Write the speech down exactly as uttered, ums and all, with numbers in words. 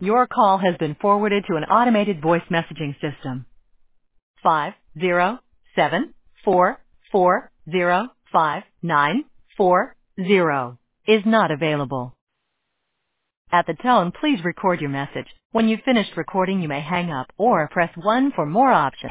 Your call has been forwarded to an automated voice messaging system. Five zero seven four four zero five nine four zero is not available. At the tone, please record your message. When you've finished recording, you may hang up or press one for more options.